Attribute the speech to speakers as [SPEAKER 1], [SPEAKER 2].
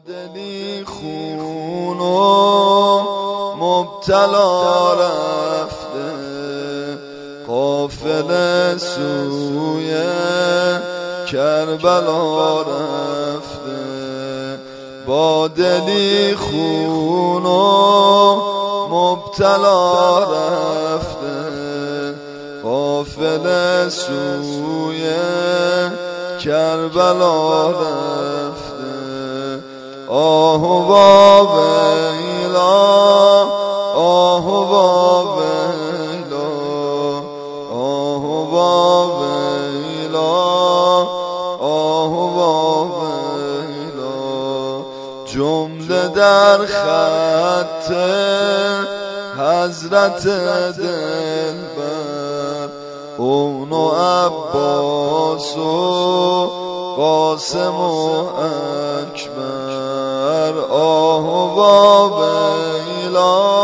[SPEAKER 1] دلی خون و مبتلا رفته، قافله سوی کربلا رفته. با دلی خون و مبتلا رفته، قافله سوی کربلا رفته. آه با ویلا، آه با ویلا، آه با ویلا، آه با ویلا. جمله در خط حضرت دلبر، اون و عباس و قاسم و اکبر. آه با ویلا،